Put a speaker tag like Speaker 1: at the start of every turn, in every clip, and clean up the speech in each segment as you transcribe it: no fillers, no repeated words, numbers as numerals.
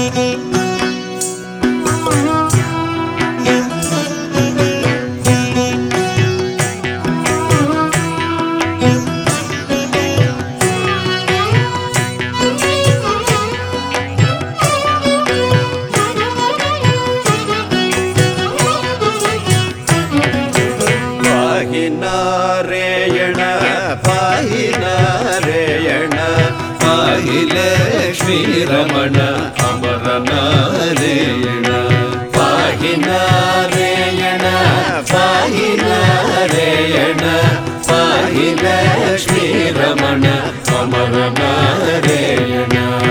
Speaker 1: నారాయణ పాహి నారాయణ పాహి లక్ష్మీ రమణ అమర నారాయణ పాహి నారాయణ పాహి నారాయణ పాహి లక్ష్మీ రమణ అమర నారాయణ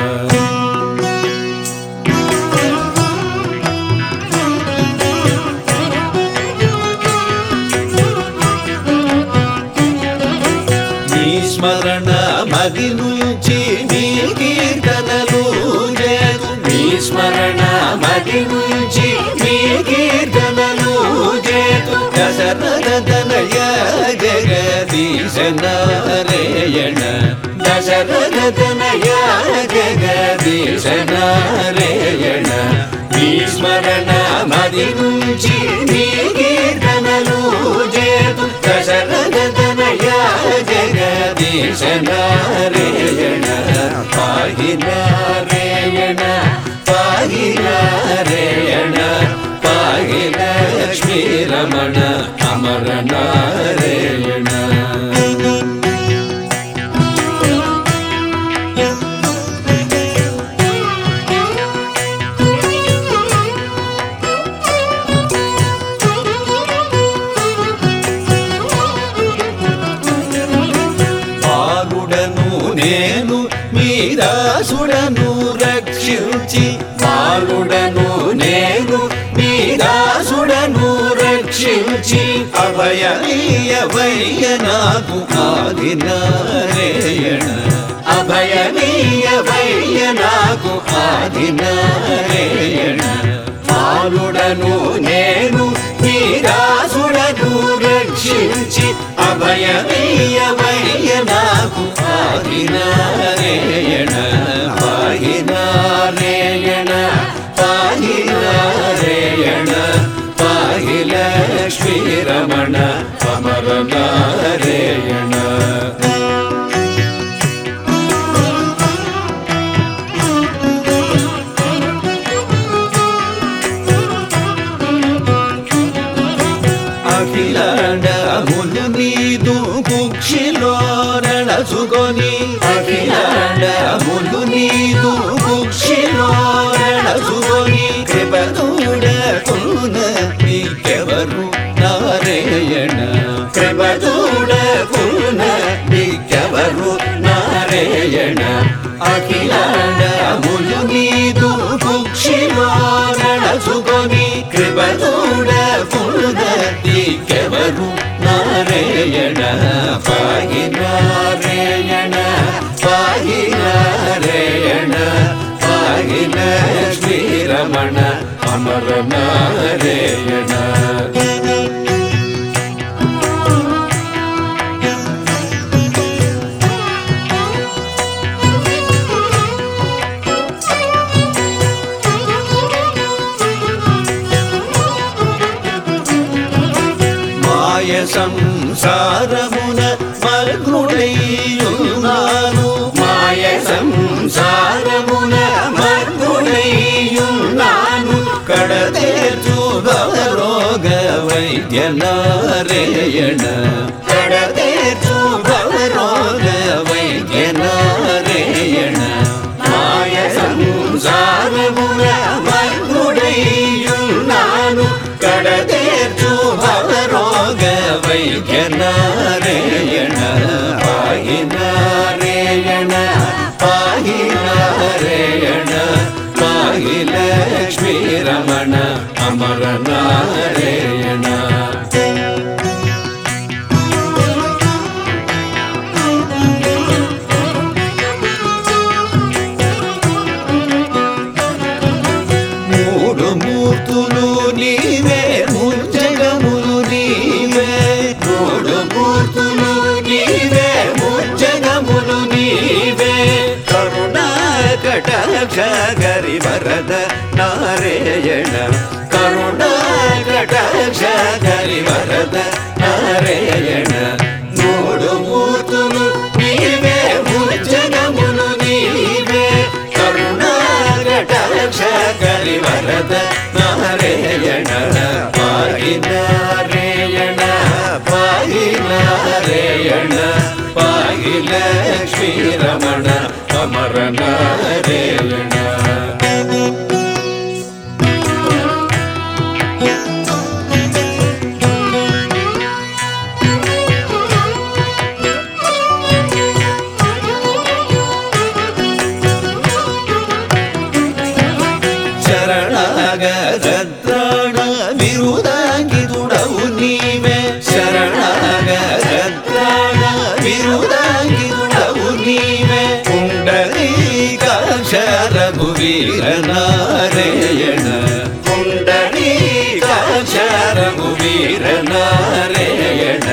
Speaker 1: స్మరణ మది నుంచి నీ కీర్తనలు చేదు నీ స్మరణ మది నుంచి నీ కీర్తనలు చేదు దశరథ తనయ జగదీశ నారాయణ దశరథ తనయ జగదీశ నారాయణ నీ స్మరణ మది నుంచి నీ కీర్తనలు చేదు దశరథ తనయ జగదీశ నారాయణ పాహి నారాయణ పాహి నారాయణ పాహి లక్ష్మీ రమణ అమర నారాయణ నేను మీ దాసుడను రక్షించి బాలుడను నేను మీ దాసుడను రక్షించి అభయనీయవయ్య నాకు ఆది నారాయణ అభయనీయవయ్య నాకు ఆది నారాయణ బాలుడను నేను మీ దాసుడను రక్షించి అభయనీయవయ్య నాకు ఆది నారాయణ పాహి నారాయణ పాహి నారాయణ పాహి లక్ష్మీ రమణ అమర నారాయణ అఖిలాండములు నీదు కుక్షిలో నడచుకొని అఖిలాండములు నీదు కుక్షిలో నడచుకొని కృపదూడకున్న నీకెవరు నారాయణ కృపదూడకున్న నీకెవరు నారాయణ అఖిలాండములు నీదు కుక్షిలో నడచుకొని కృపదూడకున్న నీకెవరు నారాయణ పాహి నారాయణ పాహి నారాయణ పాహి లక్ష్మీ రమణ అమర నారాయణ సంసారమున మగ్నుడైయున్నాను మాయ సంసారమున మగ్నుడైయున్నాను కడతేర్చు భవరోగ వైద్య నారాయణ కడతేర్చు భవరోగ వైద్య నారాయణ మాయ సంసారమున మగ్నుడైయున్నాను కడతేర్చు భవరోగ వైద్య నారాయణ పాహి నారాయణ పాహి నారాయణ పాహి లక్ష్మీ రమణ అమర నారాయణ మూడు మూర్తులు నీవే ముజ్జగములు నీవే మూడు మూర్తులు నీవే ముజ్జగములు నీవే కరుణా కటాక్ష ಕರಿವರದ ನಾರಾಯಣ ಕರುಣಾ ಕಟಾಕ್ಷ ಕರಿವರದ ನಾರಾಯಣ ನೋಡು ಮೂರ್ತುಲು ನೀವೇ ಮುಜ್ಜಗములు ನೀವೇ ಕರುಣಾ ಕಟಾಕ್ಷ ಕರಿವರದ ನಾರಾಯಣ ಪಾಹಿ ನಾರಾಯಣ ಪಾಹಿ ನಾರಾಯಣ ಪಾಹಿ ಲಕ್ಷ್ಮೀ ರಮಣ ಅಮರ ನಾರಾಯಣ ಶರಣಾಗತ್ರಾಣ ವಿರುದಾಂಗಿದುಡವು ನೀವೇ ಶರಣಾಗತ್ರಾಣ ವಿರುದಾಂಗಿದುಡವು ನೀವೇ ಪುಂಡರೀಕಾಕ್ಷ ರಘುವೀರ ನಾರಾಯಣ ಪುಂಡರೀಕಾಕ್ಷ ರಘುವೀರ ನಾರಾಯಣ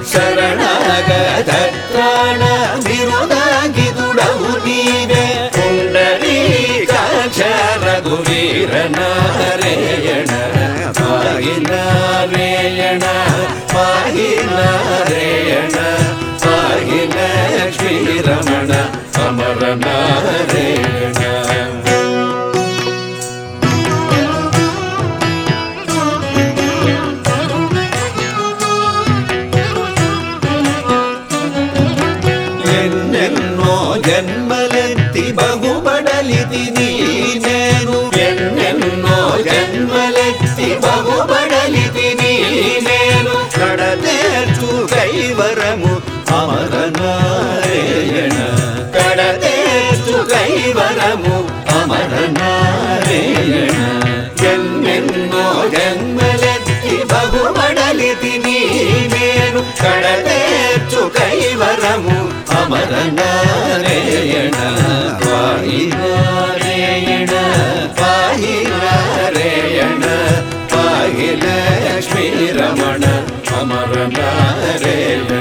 Speaker 1: ಶರಣಾಗತ್ರಾಣ ವಿರುದಾಂಗಿದುಡವು ನೀವೇ ಪುಂಡರೀಕಾಕ್ಷ ರಘುವೀರ ನಾರಾಯಣ ಪಾಹಿ ನಾರಾಯಣ ಪಾಹಿ ನಾರಾಯಣ ಪಾಹಿ ಲಕ್ಷ್ಮೀ ರಮಣ ಅಮರ ನಾರಾಯಣ ఎన్నెన్నో జన్మలెత్తి బహుబడలిది నేను ఎన్నెన్నో జన్మలెత్తి బహుబడలిది నేను కడతేర్చు కైవరము అమర నారాయణ కడతేర్చు కైవరము అమర నారాయణ ఎన్నెన్నో జన్మలెత్తి బహుబడలిది నేను కడతేర్చు కైవరము అమర నారాయణ పాహి నారాయణ పాహి నారాయణ పాహి లక్ష్మీ రమణ అమర నారాయణ